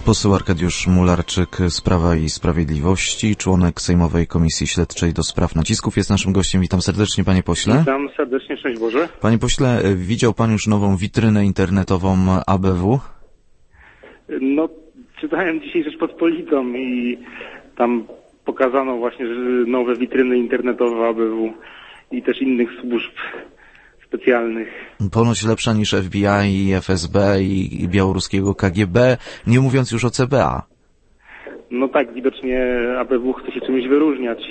Poseł Arkadiusz Mularczyk z Prawa i Sprawiedliwości, członek Sejmowej Komisji Śledczej do spraw nacisków, jest naszym gościem. Witam serdecznie, panie pośle. Witam serdecznie, szczęść Boże. Panie pośle, widział pan już nową witrynę internetową ABW? No, czytałem dzisiaj Rzeczpospolitą i tam pokazano właśnie nowe witryny internetowe ABW i też innych służb specjalnych. Ponoć lepsza niż FBI i FSB i białoruskiego KGB, nie mówiąc już o CBA. No tak, widocznie ABW chce się czymś wyróżniać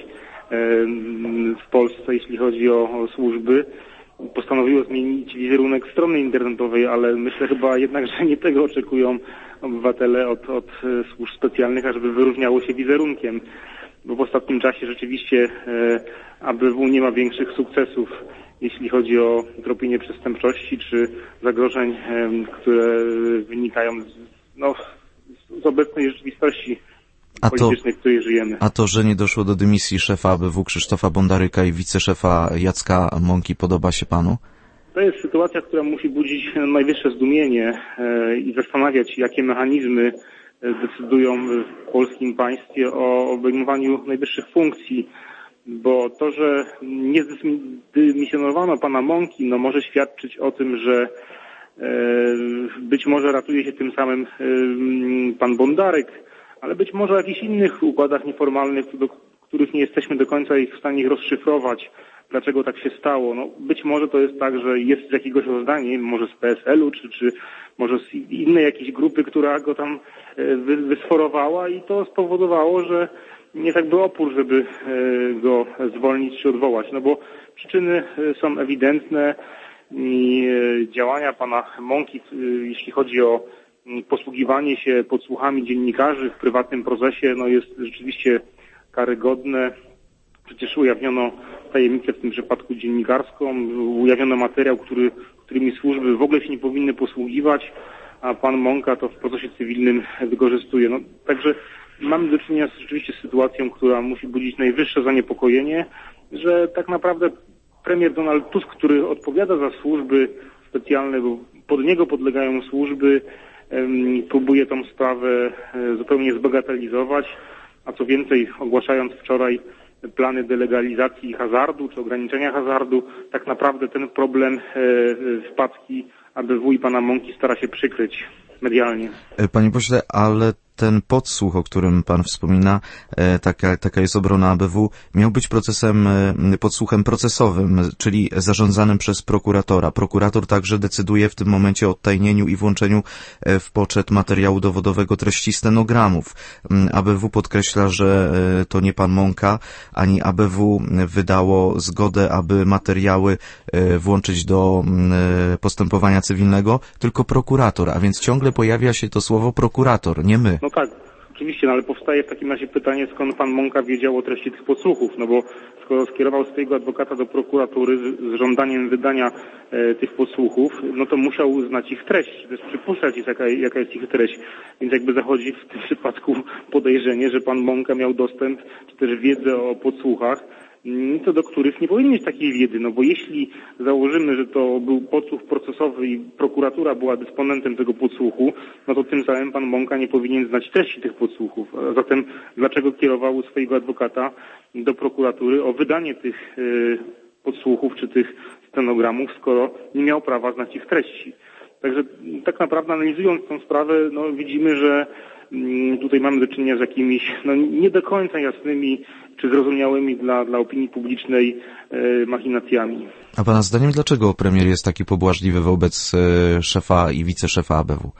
w Polsce, jeśli chodzi o służby. Postanowiło zmienić wizerunek strony internetowej, ale myślę chyba jednak, że nie tego oczekują obywatele od służb specjalnych, ażeby wyróżniało się wizerunkiem. Bo w ostatnim czasie rzeczywiście ABW nie ma większych sukcesów, jeśli chodzi o tropienie przestępczości czy zagrożeń, które wynikają z obecnej rzeczywistości politycznej, w której żyjemy. A to, że nie doszło do dymisji szefa ABW Krzysztofa Bondaryka i wiceszefa Jacka Mąki, podoba się panu? To jest sytuacja, która musi budzić najwyższe zdumienie i zastanawiać, jakie mechanizmy decydują w polskim państwie o obejmowaniu najwyższych funkcji. Bo to, że nie zdymisjonowano pana Mąki, może świadczyć o tym, że być może ratuje się tym samym pan Bondaryk, ale być może o jakichś innych układach nieformalnych, do których nie jesteśmy do końca w stanie ich rozszyfrować, dlaczego tak się stało. Być może to jest tak, że jest z jakiegoś rozdania, może z PSL-u, czy może z innej jakiejś grupy, która go tam wysforowała i to spowodowało, że nie tak był opór, żeby go zwolnić czy odwołać. Bo przyczyny są ewidentne i działania pana Mąki, jeśli chodzi o posługiwanie się podsłuchami dziennikarzy w prywatnym procesie, jest rzeczywiście karygodne. Przecież ujawniono tajemnicę w tym przypadku dziennikarską, ujawniono materiał, którymi służby w ogóle się nie powinny posługiwać, a pan Mąka to w procesie cywilnym wykorzystuje. Także mamy do czynienia rzeczywiście z sytuacją, która musi budzić najwyższe zaniepokojenie, że tak naprawdę premier Donald Tusk, który odpowiada za służby specjalne, bo pod niego podlegają służby, próbuje tą sprawę zupełnie zbagatelizować, a co więcej, ogłaszając wczoraj plany delegalizacji hazardu czy ograniczenia hazardu, tak naprawdę ten problem wpadki ABW i pana Mąki stara się przykryć medialnie. Panie pośle, ale ten podsłuch, o którym pan wspomina, taka jest obrona ABW, miał być podsłuchem procesowym, czyli zarządzanym przez prokuratora. Prokurator także decyduje w tym momencie o odtajnieniu i włączeniu w poczet materiału dowodowego treści stenogramów. ABW podkreśla, że to nie pan Mąka, ani ABW wydało zgodę, aby materiały włączyć do postępowania cywilnego, tylko prokurator, a więc ciągle pojawia się to słowo prokurator, nie my. No tak, oczywiście, ale powstaje w takim razie pytanie, skąd pan Mąka wiedział o treści tych podsłuchów, bo skoro skierował swojego adwokata do prokuratury z żądaniem wydania tych podsłuchów, to musiał znać ich treść, też przypuszczać, jaka jest ich treść, więc jakby zachodzi w tym przypadku podejrzenie, że pan Mąka miał dostęp, czy też wiedzę o podsłuchach, co do których nie powinien mieć takiej wiedzy, bo jeśli założymy, że to był podsłuch procesowy i prokuratura była dysponentem tego podsłuchu, to tym samym pan Mąka nie powinien znać treści tych podsłuchów. A zatem dlaczego kierował swojego adwokata do prokuratury o wydanie tych podsłuchów czy tych stenogramów, skoro nie miał prawa znać ich treści? Także tak naprawdę analizując tę sprawę, widzimy, że tutaj mamy do czynienia z jakimiś nie do końca jasnymi czy zrozumiałymi dla opinii publicznej machinacjami. A pana zdaniem dlaczego premier jest taki pobłażliwy wobec szefa i wiceszefa ABW?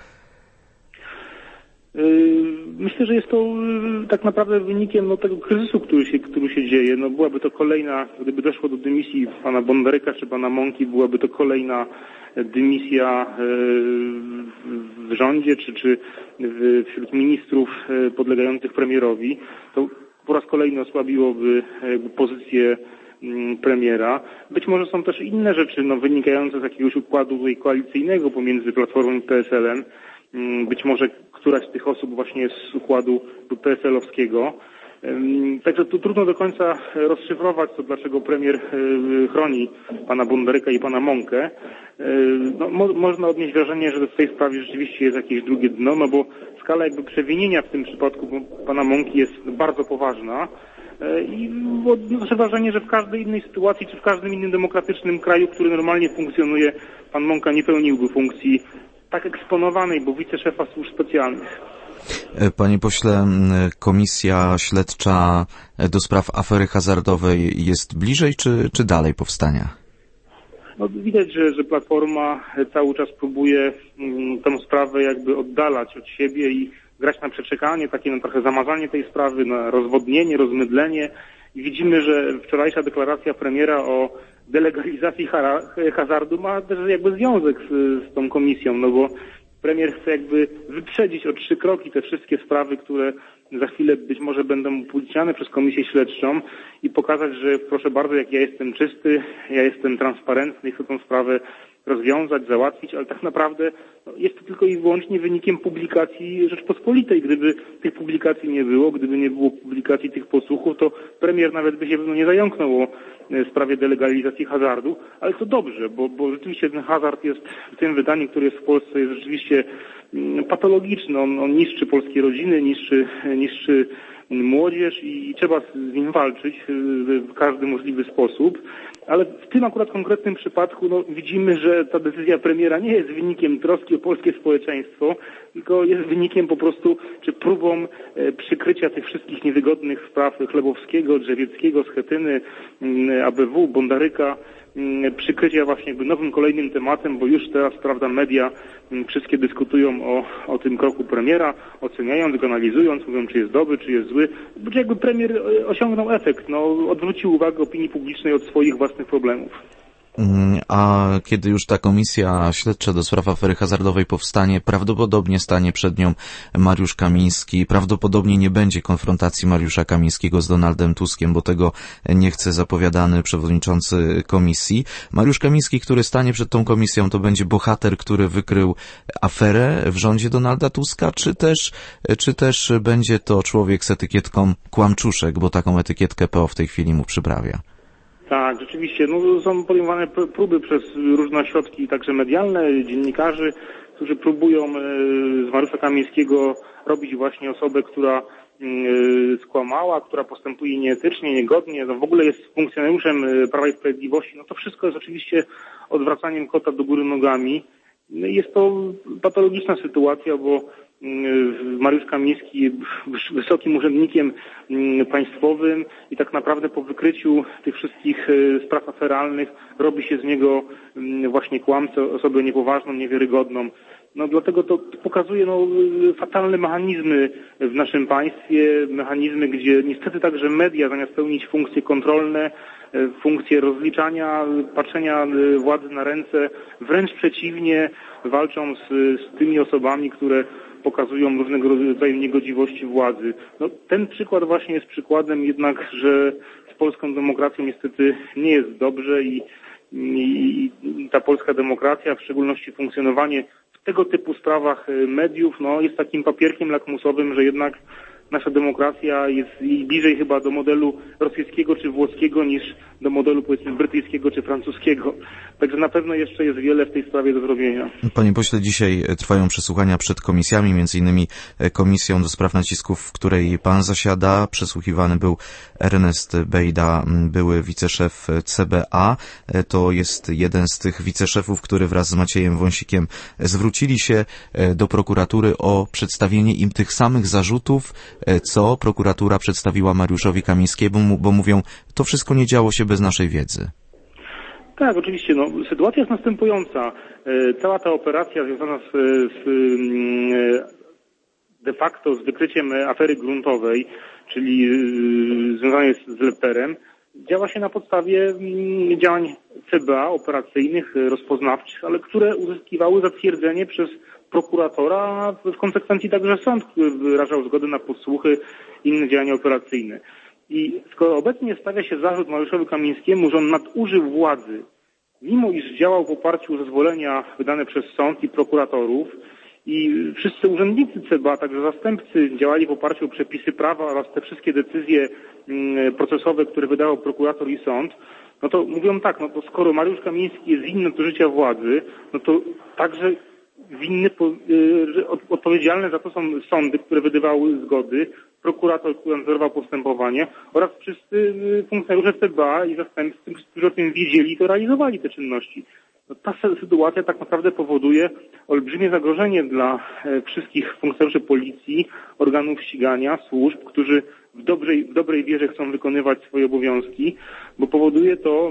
Myślę, że jest to tak naprawdę wynikiem tego kryzysu, który się dzieje. Byłaby to kolejna, gdyby doszło do dymisji pana Bondaryka czy pana Mąki, byłaby to kolejna dymisja w rządzie czy wśród ministrów podlegających premierowi. To po raz kolejny osłabiłoby pozycję premiera. Być może są też inne rzeczy wynikające z jakiegoś układu koalicyjnego pomiędzy Platformą i PSL-em. Być może któraś z tych osób właśnie jest z układu PSL-owskiego. Także tu trudno do końca rozszyfrować to, dlaczego premier chroni pana Bondaryka i pana Mąkę. Można odnieść wrażenie, że w tej sprawie rzeczywiście jest jakieś drugie dno, no bo skala jakby przewinienia w tym przypadku pana Mąki jest bardzo poważna. I odnoszę wrażenie, że w każdej innej sytuacji, czy w każdym innym demokratycznym kraju, który normalnie funkcjonuje, pan Mąka nie pełniłby funkcji tak eksponowanej, bo wiceszefa służb specjalnych. Panie pośle, komisja śledcza do spraw afery hazardowej jest bliżej czy dalej powstania? No, widać, że Platforma cały czas próbuje tę sprawę jakby oddalać od siebie i grać na przeczekanie, takie na trochę zamazanie tej sprawy, na rozwodnienie, rozmydlenie. I widzimy, że wczorajsza deklaracja premiera o delegalizacji hazardu ma też jakby związek z tą komisją, no bo premier chce jakby wyprzedzić o 3 kroki te wszystkie sprawy, które za chwilę być może będą upubliczniane przez komisję śledczą i pokazać, że proszę bardzo, jak ja jestem czysty, ja jestem transparentny, chcę tę sprawę rozwiązać, załatwić, ale tak naprawdę jest to tylko i wyłącznie wynikiem publikacji Rzeczpospolitej. Gdyby tych publikacji nie było, gdyby nie było publikacji tych podsłuchów, to premier nawet by się nie zająknął o sprawie delegalizacji hazardu, ale to dobrze, bo rzeczywiście ten hazard jest w tym wydaniu, które jest w Polsce, jest rzeczywiście patologiczny. On niszczy polskie rodziny, niszczy młodzież i trzeba z nim walczyć w każdy możliwy sposób. Ale w tym akurat konkretnym przypadku widzimy, że ta decyzja premiera nie jest wynikiem troski o polskie społeczeństwo, tylko jest wynikiem po prostu, czy próbą przykrycia tych wszystkich niewygodnych spraw Chlebowskiego, Drzewieckiego, Schetyny, ABW, Bondaryka, przykrycia właśnie jakby nowym kolejnym tematem, bo już teraz, prawda, media wszystkie dyskutują o tym kroku premiera, oceniając go, analizując, mówią, czy jest dobry, czy jest zły, bo jakby premier osiągnął efekt, odwrócił uwagę opinii publicznej od swoich własnych problemów. A kiedy już ta komisja śledcza do spraw afery hazardowej powstanie, prawdopodobnie stanie przed nią Mariusz Kamiński. Prawdopodobnie nie będzie konfrontacji Mariusza Kamińskiego z Donaldem Tuskiem, bo tego nie chce zapowiadany przewodniczący komisji. Mariusz Kamiński, który stanie przed tą komisją, to będzie bohater, który wykrył aferę w rządzie Donalda Tuska, czy też będzie to człowiek z etykietką kłamczuszek, bo taką etykietkę PO w tej chwili mu przyprawia? Tak, rzeczywiście. Są podejmowane próby przez różne ośrodki, także medialne, dziennikarzy, którzy próbują z Mariusza Kamińskiego robić właśnie osobę, która skłamała, która postępuje nieetycznie, niegodnie, w ogóle jest funkcjonariuszem Prawa i Sprawiedliwości. To wszystko jest oczywiście odwracaniem kota do góry nogami. Jest to patologiczna sytuacja, bo Mariusz Kamiński wysokim urzędnikiem państwowym i tak naprawdę po wykryciu tych wszystkich spraw aferalnych robi się z niego właśnie kłamcę, osobę niepoważną, niewiarygodną. Dlatego to pokazuje fatalne mechanizmy w naszym państwie, mechanizmy, gdzie niestety także media zamiast pełnić funkcje kontrolne, funkcje rozliczania, patrzenia władzy na ręce, wręcz przeciwnie, walczą z tymi osobami, które pokazują różnego rodzaju niegodziwości władzy. Ten przykład właśnie jest przykładem jednak, że z polską demokracją niestety nie jest dobrze i ta polska demokracja, w szczególności funkcjonowanie w tego typu sprawach mediów, jest takim papierkiem lakmusowym, że jednak nasza demokracja jest bliżej chyba do modelu rosyjskiego czy włoskiego niż do modelu, powiedzmy, brytyjskiego czy francuskiego. Także na pewno jeszcze jest wiele w tej sprawie do zrobienia. Panie pośle, dzisiaj trwają przesłuchania przed komisjami, między innymi komisją do spraw nacisków, w której pan zasiada. Przesłuchiwany był Ernest Bejda, były wiceszef CBA. To jest jeden z tych wiceszefów, który wraz z Maciejem Wąsikiem zwrócili się do prokuratury o przedstawienie im tych samych zarzutów, co prokuratura przedstawiła Mariuszowi Kamińskiemu, bo mówią, to wszystko nie działo się bez naszej wiedzy. Tak, oczywiście. Sytuacja jest następująca. Cała ta operacja związana de facto z wykryciem afery gruntowej, czyli związana z Leperem, działa się na podstawie działań CBA operacyjnych, rozpoznawczych, ale które uzyskiwały zatwierdzenie przez prokuratora, a w konsekwencji także sąd, który wyrażał zgodę na podsłuchy i inne działania operacyjne. I skoro obecnie stawia się zarzut Mariuszowi Kamińskiemu, że on nadużył władzy, mimo iż działał w oparciu o zezwolenia wydane przez sąd i prokuratorów i wszyscy urzędnicy CBA, także zastępcy, działali w oparciu o przepisy prawa oraz te wszystkie decyzje procesowe, które wydawał prokurator i sąd, no to mówią tak, no to skoro Mariusz Kamiński jest winny do życia władzy, no to także winny, odpowiedzialne za to są sądy, które wydawały zgody, prokurator, który nadzorował postępowanie oraz wszyscy funkcjonariusze CBA i zastępcy, którzy o tym wiedzieli, to realizowali te czynności. No, ta sytuacja tak naprawdę powoduje olbrzymie zagrożenie dla wszystkich funkcjonariuszy policji, organów ścigania, służb, którzy w dobrej wierze chcą wykonywać swoje obowiązki, bo powoduje to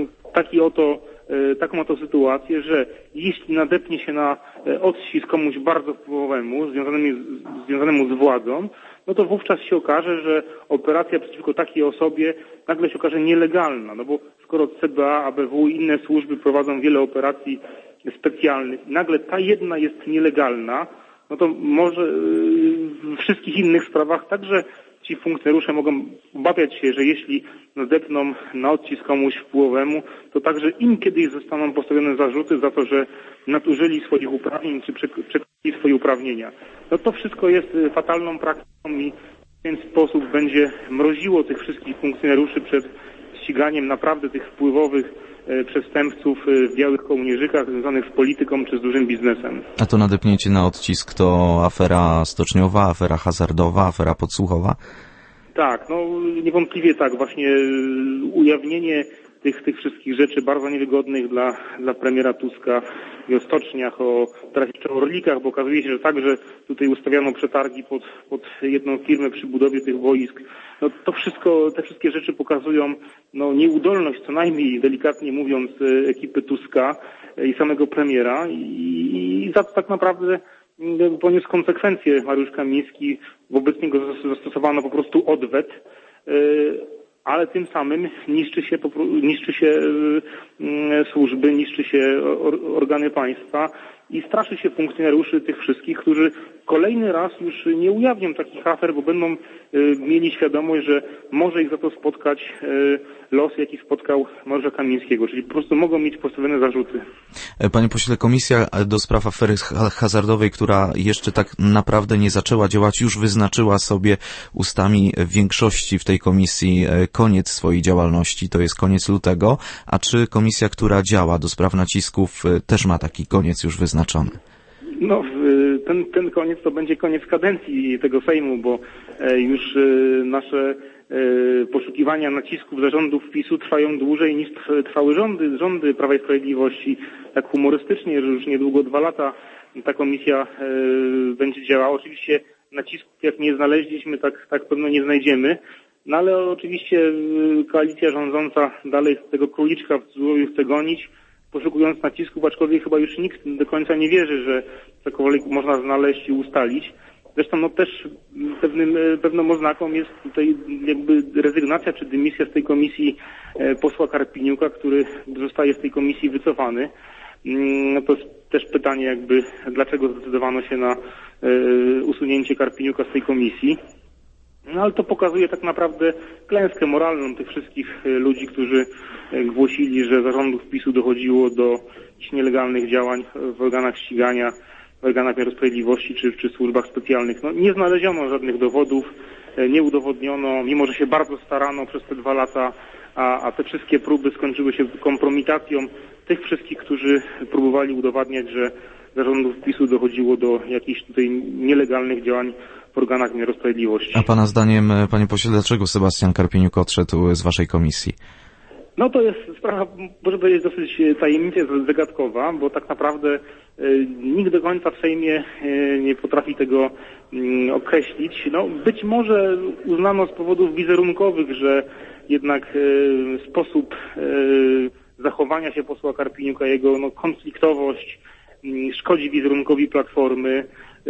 taką oto sytuację, że jeśli nadepnie się na odcisk komuś bardzo wpływowemu, związanemu z władzą, no to wówczas się okaże, że operacja przeciwko takiej osobie nagle się okaże nielegalna, no bo skoro CBA, ABW i inne służby prowadzą wiele operacji specjalnych, nagle ta jedna jest nielegalna, no to może w wszystkich innych sprawach także ci funkcjonariusze mogą obawiać się, że jeśli nadepną na odcisk komuś wpływowemu, to także im kiedyś zostaną postawione zarzuty za to, że nadużyli swoich uprawnień czy przekroczyli swoje uprawnienia. No to wszystko jest fatalną praktyką i w ten sposób będzie mroziło tych wszystkich funkcjonariuszy przed ściganiem naprawdę tych wpływowych przestępców w białych kołnierzykach związanych z polityką czy z dużym biznesem. A to nadepnięcie na odcisk to afera stoczniowa, afera hazardowa, afera podsłuchowa? Tak, no niewątpliwie tak. Właśnie ujawnienie tych wszystkich rzeczy bardzo niewygodnych dla premiera Tuska i o stoczniach, teraz jeszcze o Orlikach, bo okazuje się, że także tutaj ustawiano przetargi pod jedną firmę przy budowie tych wojsk. No to wszystko, te wszystkie rzeczy pokazują nieudolność, co najmniej delikatnie mówiąc, ekipy Tuska i samego premiera i za to tak naprawdę poniósł konsekwencje Mariusz Kamiński. Wobec niego zastosowano po prostu odwet, ale tym samym niszczy się służby, niszczy się organy państwa i straszy się funkcjonariuszy tych wszystkich, którzy kolejny raz już nie ujawnią takich afer, bo będą mieli świadomość, że może ich za to spotkać los, jaki spotkał Mariusza Kamińskiego, czyli po prostu mogą mieć postawione zarzuty. Panie pośle, Komisja do spraw afery hazardowej, która jeszcze tak naprawdę nie zaczęła działać, już wyznaczyła sobie ustami większości w tej komisji koniec swojej działalności, to jest koniec lutego, a czy komisja, która działa do spraw nacisków, też ma taki koniec już wyznaczony? No, ten koniec to będzie koniec kadencji tego Sejmu, bo już nasze poszukiwania nacisków zarządów PiS-u trwają dłużej niż trwały rządy Prawa i Sprawiedliwości. Tak humorystycznie, że już niedługo 2 lata ta komisja będzie działała. Oczywiście nacisków jak nie znaleźliśmy, tak pewno nie znajdziemy. No ale oczywiście koalicja rządząca dalej tego króliczka w cudzysłowie chce gonić, poszukując nacisków, aczkolwiek chyba już nikt do końca nie wierzy, że cokolwiek można znaleźć i ustalić. Zresztą też pewną oznaką jest tutaj jakby rezygnacja czy dymisja z tej komisji posła Karpiniuka, który zostaje z tej komisji wycofany. To jest też pytanie jakby, dlaczego zdecydowano się na usunięcie Karpiniuka z tej komisji. No ale to pokazuje tak naprawdę klęskę moralną tych wszystkich ludzi, którzy głosili, że zarządów PiS-u dochodziło do jakichś nielegalnych działań w organach ścigania, w organach wymiaru sprawiedliwości czy służbach specjalnych. No, nie znaleziono żadnych dowodów, nie udowodniono, mimo że się bardzo starano przez te 2 lata, a te wszystkie próby skończyły się kompromitacją tych wszystkich, którzy próbowali udowadniać, że zarządów PiS-u dochodziło do jakichś tutaj nielegalnych działań w organach wymiaru sprawiedliwości. A pana zdaniem, panie pośle, dlaczego Sebastian Karpieniuk odszedł z waszej komisji? No to jest sprawa, może powiedzieć, dosyć tajemnicza, zagadkowa, bo tak naprawdę nikt do końca w Sejmie nie potrafi tego określić. No być może uznano z powodów wizerunkowych, że jednak sposób zachowania się posła Karpieniuka, jego konfliktowość szkodzi wizerunkowi Platformy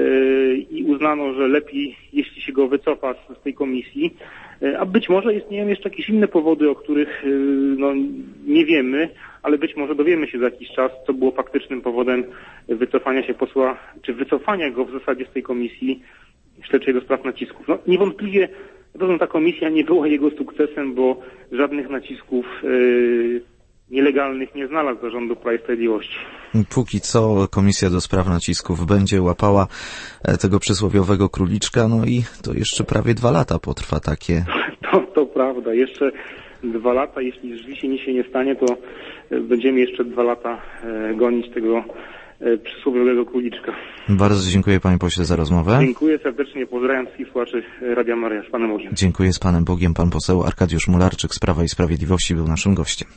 i uznano, że lepiej, jeśli się go wycofa z tej komisji. A być może istnieją jeszcze jakieś inne powody, o których nie wiemy, ale być może dowiemy się za jakiś czas, co było faktycznym powodem wycofania się posła, czy wycofania go w zasadzie z tej komisji śledczej do spraw nacisków. No niewątpliwie ta komisja nie była jego sukcesem, bo żadnych nacisków nielegalnych nie znalazł zarządu Prawa i Sprawiedliwości. Póki co Komisja do Spraw Nacisków będzie łapała tego przysłowiowego króliczka, no i to jeszcze prawie 2 lata potrwa takie. To prawda, jeszcze 2 lata, jeśli rzeczywiście nic się nie stanie, to będziemy jeszcze 2 lata gonić tego przysłowiowego króliczka. Bardzo dziękuję panie pośle za rozmowę. Dziękuję serdecznie, pozdrawiam wszystkich słuchaczy Radia Maryja. Z Panem Bogiem. Dziękuję, z Panem Bogiem. Pan poseł Arkadiusz Mularczyk z Prawa i Sprawiedliwości był naszym gościem.